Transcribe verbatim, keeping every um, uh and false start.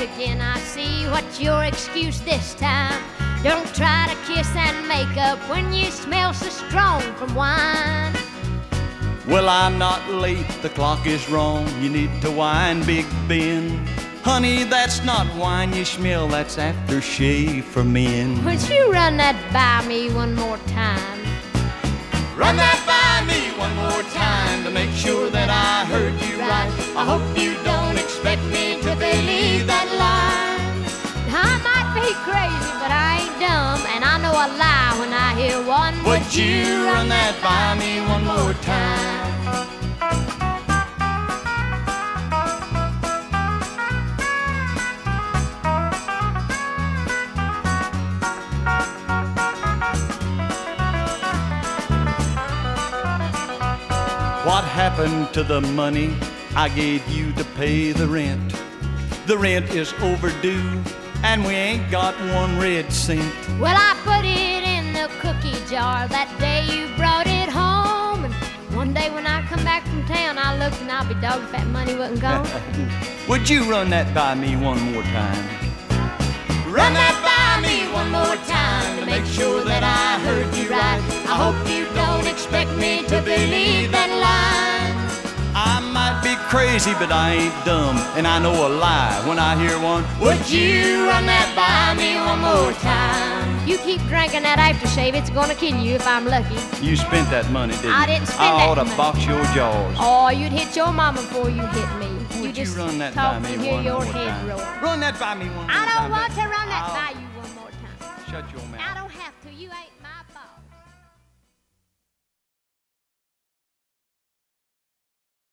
again. I see what's your excuse this time. Don't try to kiss and make up when you smell so strong from wine. Well, I'm not late, the clock is wrong. You need to wine, Big Ben. Honey, that's not wine you smell, that's aftershave for men. Would you run that by me one more time? Run that by me one more time to make sure that I heard you right. I hope you don't expect me to believe that line. I might be crazy, but I ain't dumb, and I know a lie when I hear one. Would you run that by me one more time? What happened to the money I gave you to pay the rent? The rent is overdue, and we ain't got one red cent. Well, I put it in the cookie jar that day you brought it home. And one day when I come back from town, I looked and I'll be dogged if that money wasn't gone. Would you run that by me one more time? Run that by me one more time to make sure that I heard you right. I hope you don't expect me to believe that line. I might be crazy, but I ain't dumb, and I know a lie when I hear one. Would you run that by me one more time? You keep drinking that aftershave, it's gonna kill you if I'm lucky. You spent that money, didn't you? I didn't spend I that ought to money. box your jaws. Oh, you'd hit your mama before you hit me. Would you just you run that talk by me and hear one your more head time? roll. Run that by me one more I time. don't want to run that I'll- by you one more time. Shut your mouth. I don't have to. You ain't my boss.